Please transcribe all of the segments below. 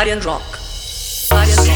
Aryan Rock. Aryan Rock.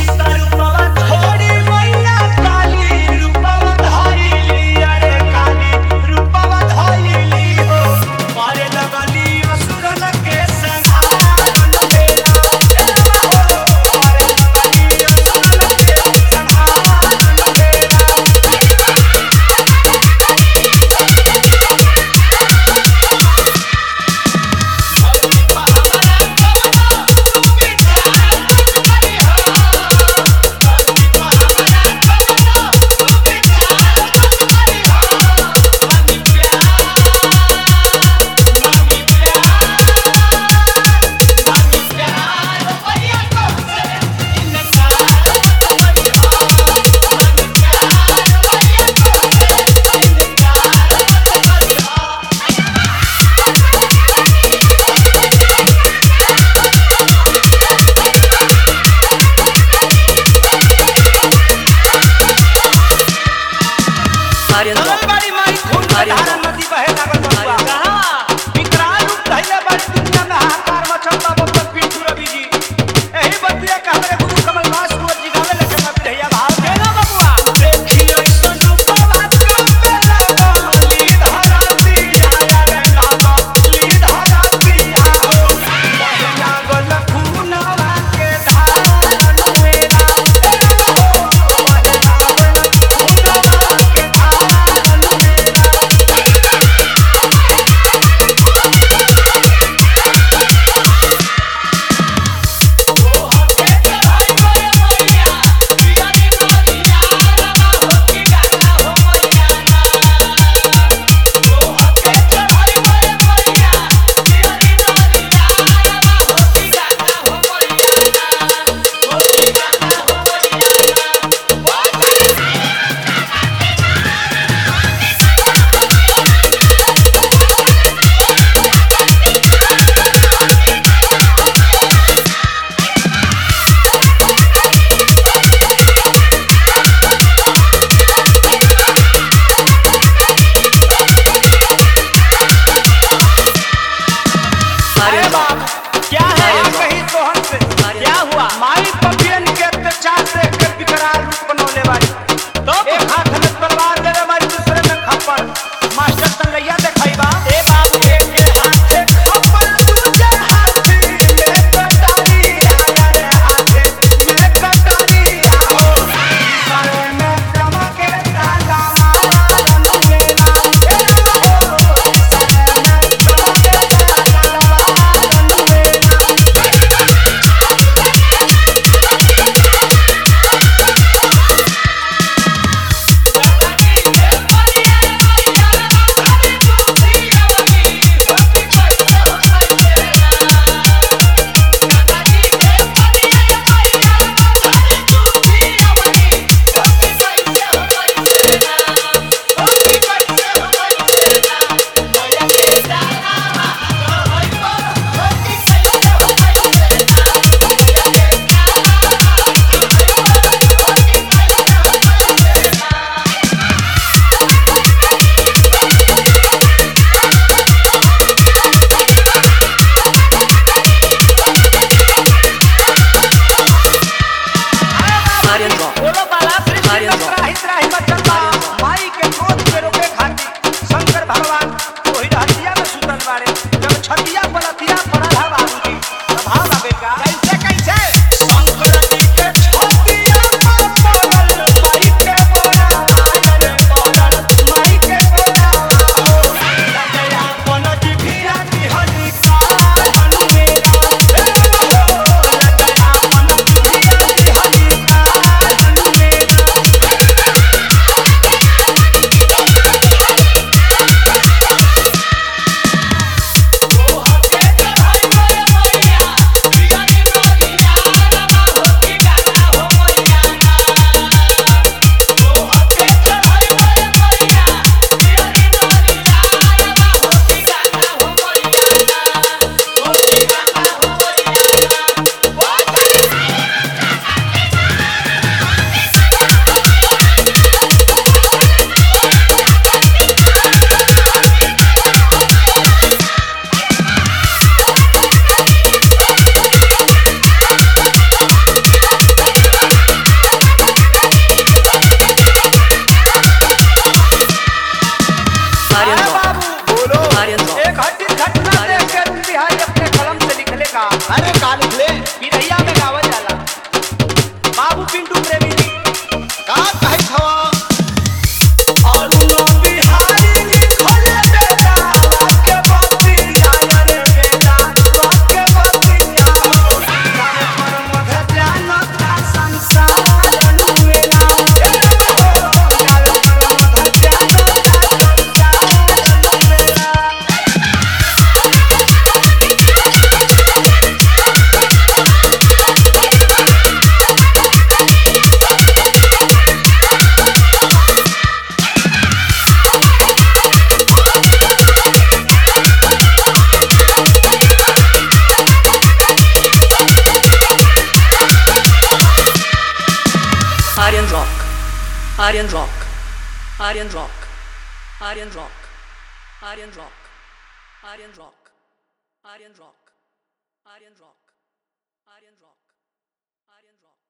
Aryan Rock. Aryan Rock. नदी बहे लागल बा कहां विकराल रूप धइले बाड़ी दुनिया में हाहाकार मचल बा बब्बर पिंटू रवि जी एही बतिया कहले गुरु कमल दास कुंवर जी गावे लगे बा भैया भाव केना बबुआ देखी ऐसन रूपवा पे लागली धराती आया रे लागा ली धराती आओ लागल खूनवा के धार लुएला हो लागल खूनवा के धार लुएला Aryan Rock. क्या है कहीं सोहन से क्या हुआ माई पपियन के अत्याचार से के विकराल रूप बनौले बाड़ी तो एक हाथ में तलवार ले रे बाड़ी दूसरे में खप्पर मास्टर संगैया देखाइबा ए बाबू एक हाथ से खप्पर दूसरे हाथ में कटारी आया रे हाथ में कटारी आओ सारे में चमके ताला मारन मेला ए हो सारे में चमके ताला मारन मेला Aryan Rock. बोलो बाला सृष्टि Aryan में Rock. त्राहि त्राहि मचल बा माई के क्रोध के रोके खातिर शंकर भगवान वही रहतिया में सुतल बाड़े जब छतिया पलतिया पड़ल हा बाबूजी प्रभाव आवे का कैसे कैसे शंकर जी के छतिया पर पड़ल माई के बोला आयल पड़ल माई के बोला हो दया पन जी भिया की हनी का हनुमेरा हे हो दया पन जी भिया की हनी का हनुमेरा Aryan Rock. Aryan Rock. Aryan Rock. Aryan Rock. Aryan Rock. Aryan Rock. Aryan Rock. Aryan Rock. Aryan Rock.